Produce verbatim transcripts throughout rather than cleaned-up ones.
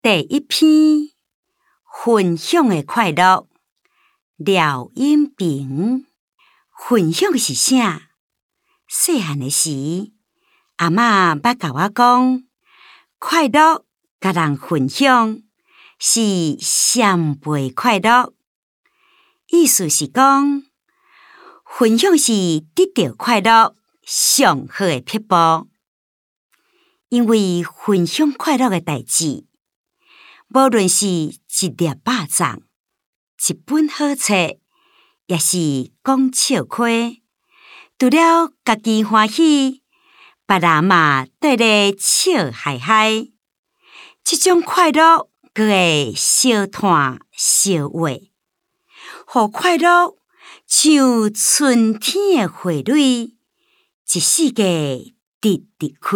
第一篇分享的快乐，廖永平。分享是啥？细汉的时，阿嬷捌甲我讲，快乐甲人分享是双倍快乐。意思是讲，分享是得到快乐上好的撇步。因为分享快乐的代志，无论是一粒肉粽、一本好册，也是讲笑话，除了家己欢喜，别人嘛缀咧笑嗨嗨。这种快乐阁会相传相话，互快乐像春天的花蕊，一世界直直开。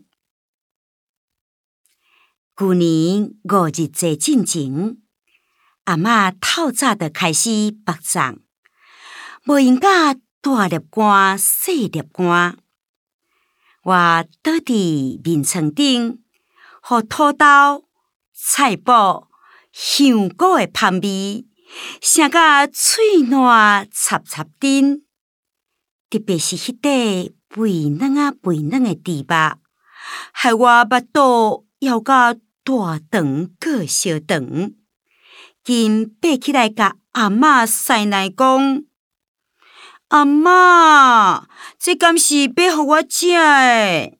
旧年五日节进前，阿嬷透早就开始拔粽，无用甲大粒干、小粒干。我倒伫面床顶，互土豆、菜脯、香菇的香味，声甲喙烂插插阵。特别是迄块肥嫩啊肥嫩的猪肉，害我腹肚枵甲大肠过小肠。紧爬起来，甲阿嬷塞奶讲：“阿嬷，这敢是要互我食的？”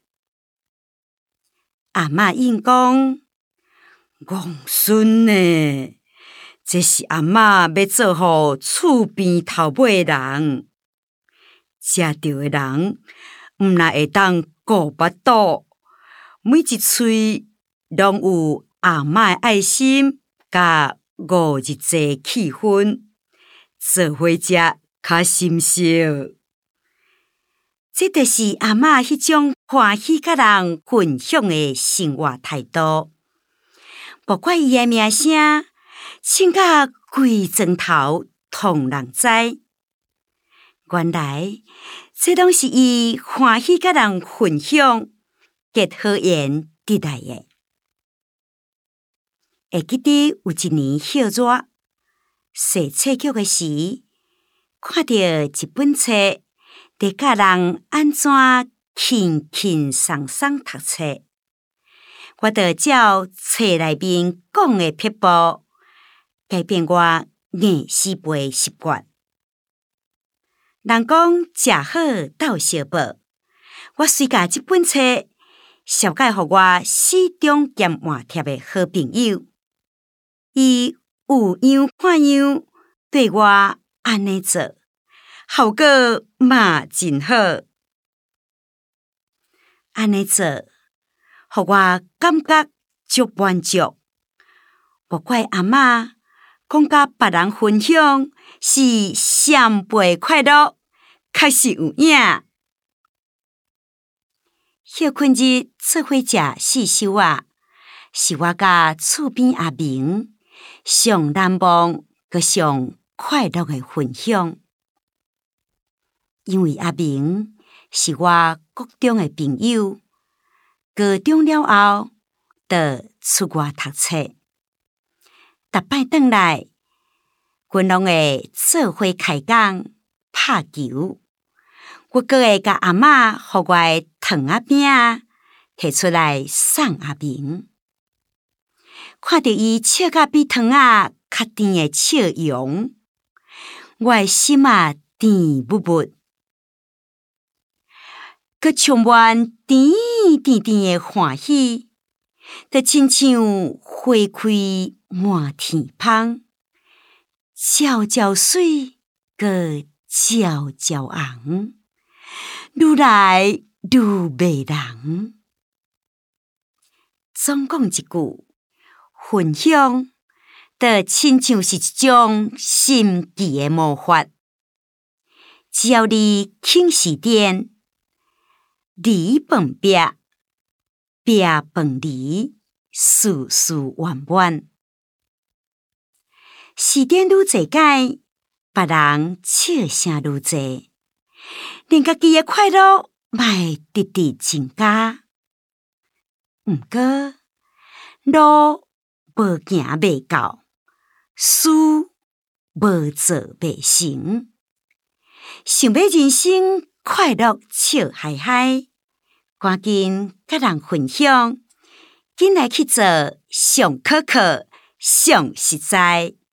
阿嬷应讲：“戆孙呢，这是阿嬷要做互厝边头尾的人，食着的人，毋但会当顾腹肚，每一喙拢有阿嬷的爱心，甲五日节气氛，做伙食较心sau这就是阿嬷迄种欢喜甲人分享的生活态度。不管伊的名声，请甲规庄头通人知，原来这拢是伊欢喜甲人分享结好缘得来的。会记得有一年歇热，洗册局的时，看到一本册，在教人安怎轻轻松松读册。我就照册内面讲的撇步，改变我硬死背习惯。人讲食好斗相报，我随甲这本册捎介互我始终兼换贴的好朋友。伊有样看样对我安尼做，效果嘛真好。安尼做，互我感觉足满足。无怪阿嬷讲甲别人分享是双倍快乐，确实有影。歇困日做伙食四手仔，是我甲厝边阿明上难忘阁上快乐的分享。因为阿明是我国中的朋友，高中了后就出外读册，逐摆转来，阮拢会做伙开讲拍球。我阁会甲阿嬷互我的糖仔饼摕出来送阿明。看到伊笑甲比糖仔较甜的笑容，我的心啊甜蜜蜜，阁充满甜甜甜的欢喜，就亲像花开满天芳，悄悄水阁悄悄红，愈来愈迷人。总讲一句，分享就亲像是一种神奇的魔法。只要你肯时点，离饭壁，壁饭离，事事圆满。时点愈侪解，别人笑声愈侪，连家己的快乐嘛会直直增加。毋过，路无行袂到，事无做袂成。想要人生快乐笑嗨嗨，赶紧甲人分享，紧来去做上可靠、上实在。